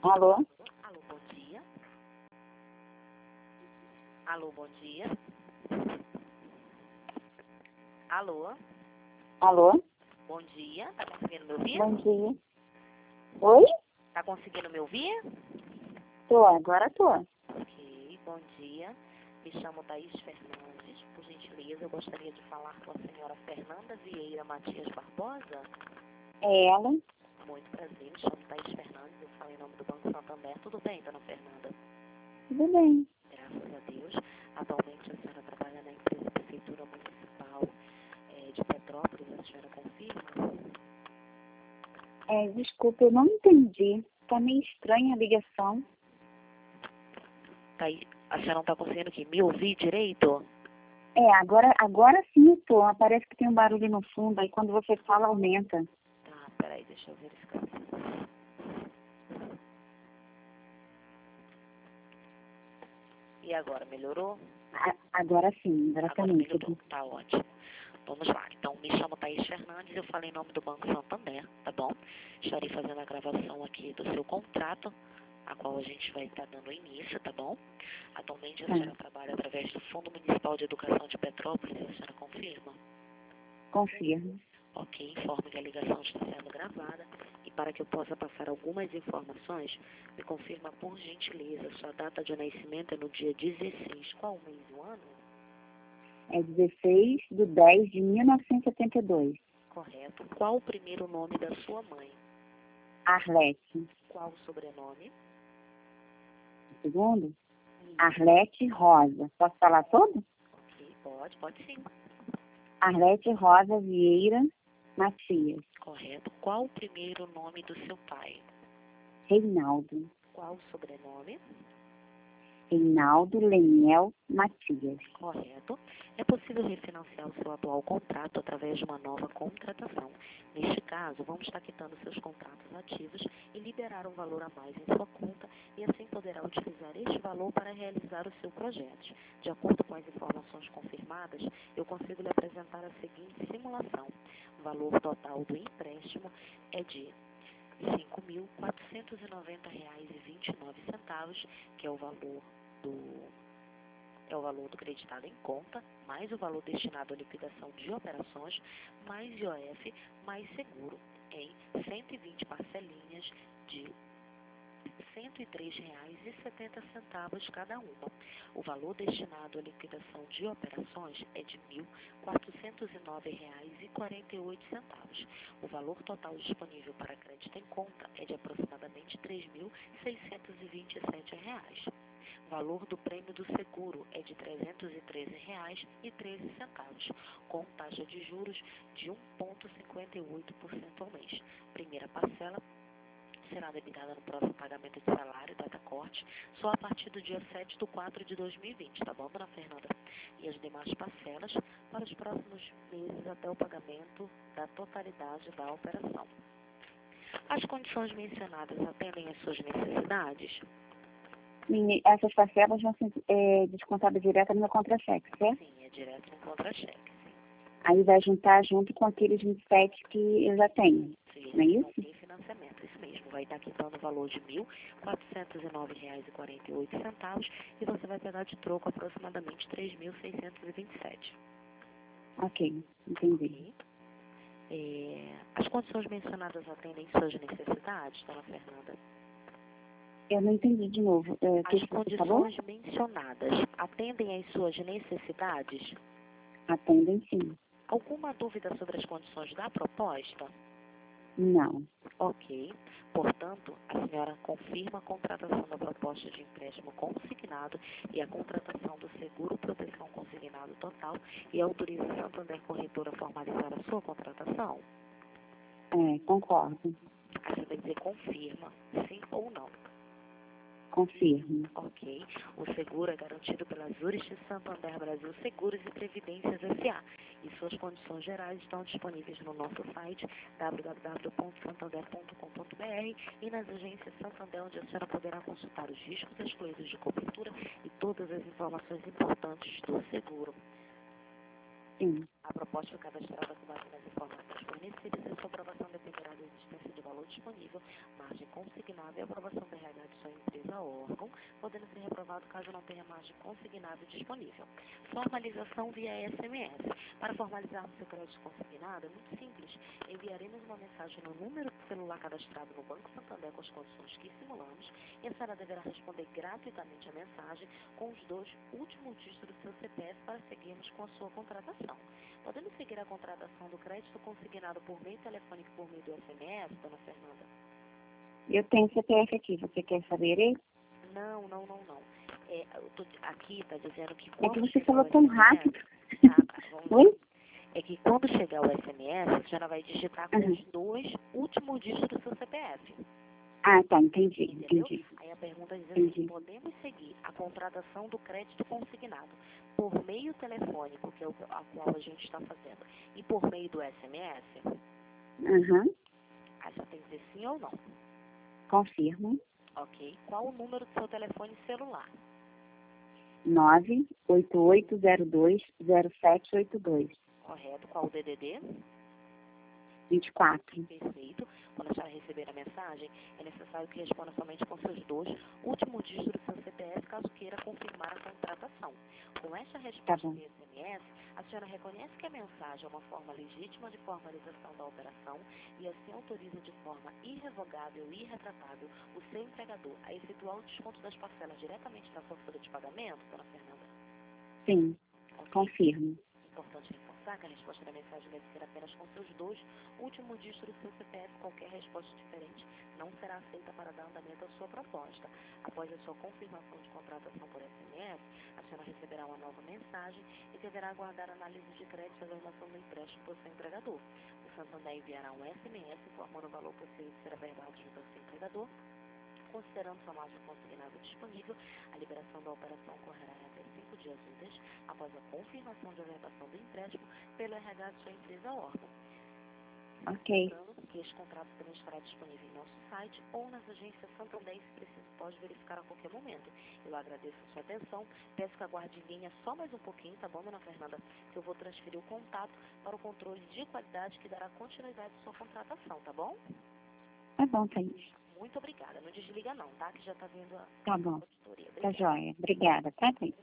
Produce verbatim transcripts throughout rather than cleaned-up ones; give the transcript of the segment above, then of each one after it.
Alô? Alô, bom dia. Alô, bom dia. Alô, Alô? bom dia. Tá conseguindo me ouvir? Bom dia. Oi? Tá conseguindo me ouvir? Tô, agora tô. Ok, bom dia. Me chamo Thaís Fernandes. Por gentileza, eu gostaria de falar com a senhora Fernanda Vieira Matias Barbosa. É ela? Muito prazer, me chamo Thaís Fernandes. Eu falo em nome do Banco Santander. Tudo bem, dona Fernanda? Tudo bem. Graças a Deus. Atualmente a senhora trabalha na empresa Prefeitura Municipal eh, de Petrópolis. A senhora confirma? É, desculpa, eu não entendi. Tá meio estranha a ligação. Tá aí. A senhora não está conseguindo aqui me ouvir direito? É, agora, agora sim eu tô. Parece que tem um barulho no fundo, aí quando você fala, aumenta. Tá, peraí, deixa eu verificar. E agora, melhorou? A- agora sim, agora tá Agora melhorou, nítido. tá ótimo. Vamos lá, então me chamo Thaís Fernandes, eu falo em nome do Banco Santander, tá bom? Estarei fazendo a gravação aqui do seu contrato, a qual a gente vai estar dando início, tá bom? Atualmente a Tá. senhora trabalha através do Fundo Municipal de Educação de Petrópolis, a senhora confirma? Confirmo. Ok, informo que a ligação está sendo gravada e para que eu possa passar algumas informações, me confirma por gentileza, sua data de nascimento é no dia dezesseis, qual mês do ano? É dezesseis de dez de mil novecentos e setenta e dois. Correto. Qual o primeiro nome da sua mãe? Arlete. Qual o sobrenome? O segundo? Arlete Rosa. Posso falar todo? Ok, pode, pode sim. Arlete Rosa Vieira Matias. Correto. Qual o primeiro nome do seu pai? Reinaldo. Qual o sobrenome? Reinaldo Leniel Matias. Correto. É possível refinanciar o seu atual contrato através de uma nova contratação. Neste caso, vamos estar quitando seus contratos ativos e liberar um valor a mais em sua conta e assim poderá utilizar este valor para realizar o seu projeto. De acordo com as informações confirmadas, eu consigo lhe apresentar a seguinte simulação. O valor total do empréstimo é de cinco mil quatrocentos e noventa reais e vinte e nove centavos, que é o valor do é o valor do creditado em conta, mais o valor destinado à liquidação de operações, mais I O F, mais seguro, em cento e vinte parcelinhas de cento e três reais e setenta centavos cada uma. O valor destinado à liquidação de operações é de mil quatrocentos e nove reais e quarenta e oito centavos. O valor total disponível para crédito em conta é de aproximadamente três mil seiscentos e vinte e sete reais. O valor do prêmio do seguro é de trezentos e treze reais e treze centavos, com taxa de juros de um vírgula cinquenta e oito por cento ao mês. Primeira parcela será debitada no próximo pagamento de salário, data corte, só a partir do dia sete de quatro de dois mil e vinte, tá bom, dona Fernanda? E as demais parcelas para os próximos meses até o pagamento da totalidade da operação. As condições mencionadas atendem às suas necessidades? E essas parcelas vão ser é, descontadas direto no meu contra-cheque, certo? Sim, é direto no contra-cheque, sim. Aí vai juntar junto com aqueles vinte e sete que eu já tenho, Sim, não é não isso? tem financiamento, isso mesmo. Vai estar quitando o valor de mil quatrocentos e nove reais e quarenta e oito centavos e você vai pegar de troco aproximadamente três mil seiscentos e vinte e sete. Ok, entendi. Ok? É, as condições mencionadas atendem suas necessidades, dona Fernanda? Eu não entendi de novo. É, o que As que você falou? condições mencionadas atendem às suas necessidades? Atendem sim. Alguma dúvida sobre as condições da proposta? Não. Ok. Portanto, a senhora confirma a contratação da proposta de empréstimo consignado e a contratação do seguro proteção consignado total e autoriza a Santander Corretora a formalizar a sua contratação? É, concordo. Aí você vai dizer confirma, sim ou não. Confirmo. Ok. O seguro é garantido pela Zurich Santander Brasil Seguros e Previdências S A e suas condições gerais estão disponíveis no nosso site w w w ponto santander ponto com ponto b r e nas agências Santander, onde a senhora poderá consultar os riscos excluídos de cobertura e todas as informações importantes do seguro. Sim. A proposta foi cadastrada com base nas informações fornecidas e sua aprovação dependerá da existência de valor disponível, margem consignável e aprovação do R H de sua empresa ou órgão, podendo ser reprovado caso não tenha margem consignável disponível. Formalização via S M S. Para formalizarmos seu crédito consignado, é muito simples. Enviaremos uma mensagem no número de celular cadastrado no Banco Santander com as condições que simulamos e a senhora deverá responder gratuitamente a mensagem com os dois últimos dígitos do seu C P F para seguirmos com a sua contratação. Podemos seguir a contratação do crédito consignado por meio telefônico e por meio do S M S, dona Fernanda? Eu tenho C P F aqui, você quer saber ele? Não, não, não, não. É, eu tô, aqui está dizendo que É quando que você chegar falou o tão S M S, rápido. ah, tá, vamos Oi? É que quando chegar o S M S, a senhora vai digitar com Uhum. os dois últimos dígitos do seu C P F. Ah, tá, entendi, Entendeu? entendi. Aí a pergunta diz Entendi. assim, podemos seguir a contratação do crédito consignado por meio telefônico, que é o a qual a gente está fazendo, e por meio do S M S? Uhum. Aí só tem que dizer sim ou não. Confirmo. Ok. Qual o número do seu telefone celular? nove oito oito zero dois zero sete oito dois. Correto. Qual o D D D? vinte e quatro. Perfeito. Quando a senhora receber a mensagem, é necessário que responda somente com seus dois últimos dígitos do seu C P F, caso queira confirmar a contratação. Com esta resposta Tá bom. de S M S, a senhora reconhece que a mensagem é uma forma legítima de formalização da operação e assim autoriza de forma irrevogável e irretratável o seu empregador a efetuar o desconto das parcelas diretamente da sua folha de pagamento, dona Fernanda? Sim, Ok? confirmo. Importante reforçar que a resposta da mensagem deve ser apenas com seus dois últimos dígitos do seu C P F. Qualquer resposta diferente não será aceita para dar andamento à sua proposta. Após a sua confirmação de contratação por S M S, a senhora receberá uma nova mensagem e deverá aguardar a análise de crédito e a averbação do empréstimo por seu empregador. O Santander enviará um S M S informando o valor possível de ser averbado junto ao seu empregador. Considerando sua margem consignada disponível, a liberação da operação ocorrerá em até cinco dias úteis após a confirmação de averbação do empréstimo pelo R H de sua empresa ou órgão. Ok. Lembrando que este contrato também estará disponível em nosso site ou nas agências Santander e, se preciso, pode verificar a qualquer momento. Eu agradeço a sua atenção, peço que aguarde em linha só mais um pouquinho, tá bom, dona Fernanda? Que eu vou transferir o contato para o controle de qualidade que dará continuidade à sua contratação, tá bom? Tá bom, Thaís. Muito obrigada. Não desliga não, tá? Que já está vindo a Tá bom. auditoria. Tá Obrigada. joia. Obrigada, tá, Thaís?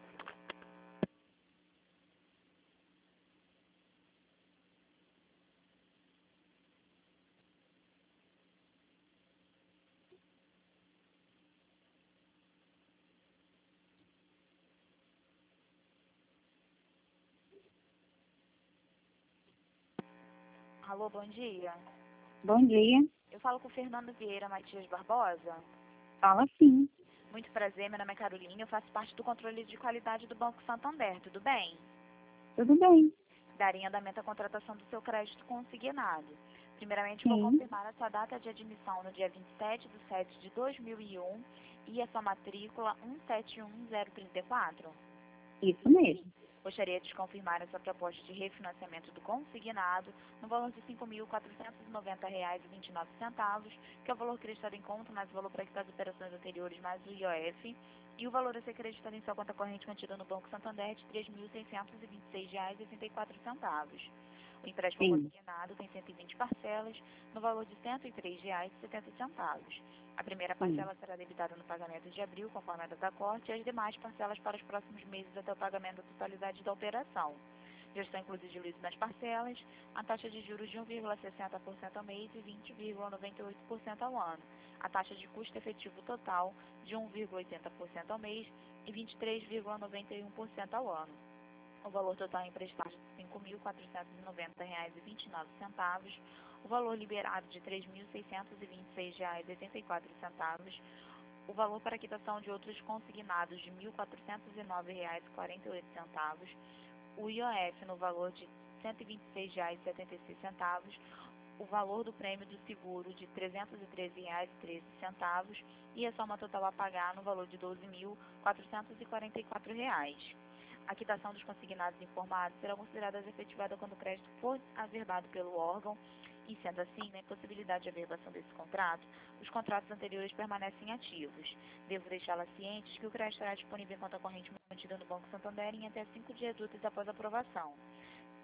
Alô, bom dia. Bom dia. Eu falo com o Fernando Vieira Matias Barbosa. Fala sim. Muito prazer, meu nome é Carolina, eu faço parte do controle de qualidade do Banco Santander, tudo bem? Tudo bem. Darei andamento à contratação do seu crédito consignado. Primeiramente, vou Sim. confirmar a sua data de admissão no dia vinte e sete de setembro de dois mil e um e a sua matrícula um sete um zero três quatro. Isso mesmo. Gostaria de confirmar a sua proposta de refinanciamento do consignado no valor de cinco mil quatrocentos e noventa reais e vinte e nove centavos, que é o valor creditado em conta, mais o valor para quitar as operações anteriores, mais o I O F, e o valor a ser creditado em sua conta corrente mantida no Banco Santander de três mil seiscentos e vinte e seis reais e oitenta e quatro centavos. O empréstimo Sim. consignado tem cento e vinte parcelas, no valor de cento e três reais e setenta centavos. A primeira Sim. parcela será debitada no pagamento de abril, conforme a data corte, e as demais parcelas para os próximos meses até o pagamento da totalidade da operação. Já estão incluídos juros nas parcelas, a taxa de juros de um vírgula sessenta por cento ao mês e vinte vírgula noventa e oito por cento ao ano. A taxa de custo efetivo total de um vírgula oitenta por cento ao mês e vinte e três vírgula noventa e um por cento ao ano. O valor total emprestado de cinco mil quatrocentos e noventa reais e vinte e nove centavos, o valor liberado de três mil seiscentos e vinte e seis reais e oitenta e quatro centavos, o valor para quitação de outros consignados de mil quatrocentos e nove reais e quarenta e oito centavos, o I O F no valor de cento e vinte e seis reais e setenta e seis centavos, o valor do prêmio do seguro de trezentos e treze reais e treze centavos e a soma total a pagar no valor de doze mil quatrocentos e quarenta e quatro reais. A quitação dos consignados informados será considerada efetivada quando o crédito for averbado pelo órgão e, sendo assim, na impossibilidade de averbação desse contrato, os contratos anteriores permanecem ativos. Devo deixá-la ciente de que o crédito estará disponível em conta corrente mantida no Banco Santander em até cinco dias úteis após a aprovação.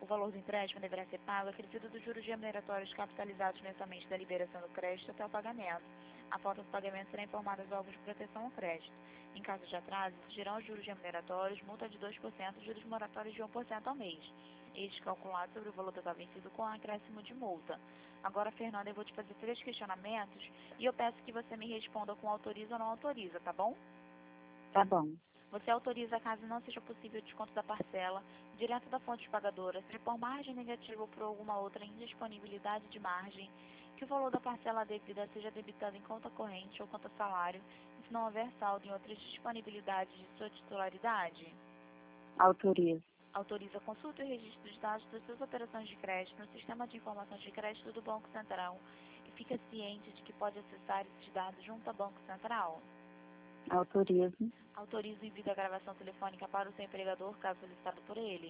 O valor do empréstimo deverá ser pago acrescido dos juros remuneratórios capitalizados mensalmente da liberação do crédito até o pagamento. A falta do pagamento será informada aos órgãos de proteção ao crédito. Em caso de atraso, exigirão os juros remuneratórios, multa de dois por cento e juros moratórios de um por cento ao mês. Estes calculados sobre o valor total vencido com acréscimo de multa. Agora, Fernanda, eu vou te fazer três questionamentos e eu peço que você me responda com autoriza ou não autoriza, tá bom? Tá bom. Você autoriza, caso não seja possível o desconto da parcela, direto da fonte pagadora, se por margem negativa ou por alguma outra indisponibilidade de margem, que o valor da parcela devida seja debitado em conta corrente ou conta salário, e se não houver saldo em outras disponibilidades de sua titularidade? Autorizo. Autoriza a consulta e registro de dados das suas operações de crédito no Sistema de Informações de Crédito do Banco Central e fica ciente de que pode acessar esses dados junto ao Banco Central? Autorizo. Autoriza o envio da gravação telefônica para o seu empregador, caso solicitado por ele?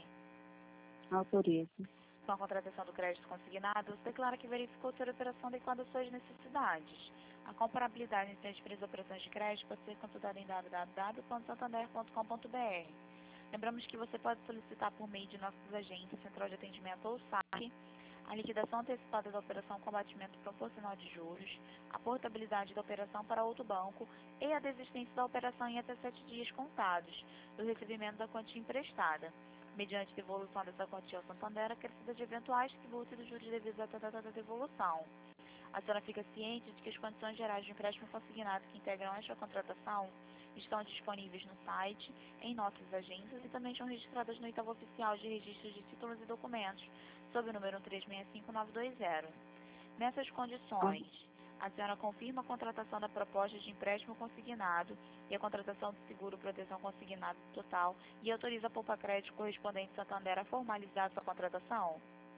Autorizo. Com a contratação do crédito consignado, você declara que verificou ter a operação adequada às suas necessidades. A comparabilidade entre as três operações de crédito pode ser consultada em w w w ponto santander ponto com ponto b r. Lembramos que você pode solicitar por meio de nossos agentes, Central de Atendimento ou S A C, a liquidação antecipada da operação com abatimento proporcional de juros, a portabilidade da operação para outro banco e a desistência da operação em até sete dias contados do recebimento da quantia emprestada, mediante devolução dessa quantia ao Santander, acrescida de eventuais tributos e dos juros devidos até a data da devolução. A senhora fica ciente de que as condições gerais de empréstimo consignado que integram esta contratação estão disponíveis no site, em nossas agências e também estão registradas no oitavo oficial de registros de títulos e documentos, sob o número um três seis cinco nove dois zero. Nessas condições, a senhora confirma a contratação da proposta de empréstimo consignado e a contratação do seguro proteção consignado total e autoriza a Poupa Crédito correspondente Santander a formalizar sua contratação?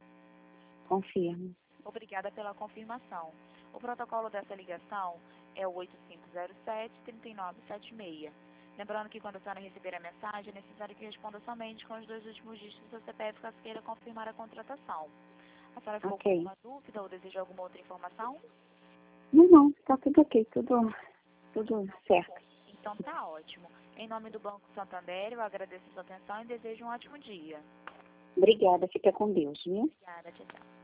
Confirmo. Obrigada pela confirmação. O protocolo dessa ligação é o oito cinco zero sete, três nove sete seis. Lembrando que quando a senhora receber a mensagem, é necessário que responda somente com os dois últimos dígitos do seu C P F caso queira confirmar a contratação. A senhora ficou Ok. com alguma dúvida ou deseja alguma outra informação? Não, não. Tá tudo ok. Tudo, tudo certo. Então tá ótimo. Em nome do Banco Santander, eu agradeço a sua atenção e desejo um ótimo dia. Obrigada. Fica com Deus, viu? Obrigada, tchau, tchau.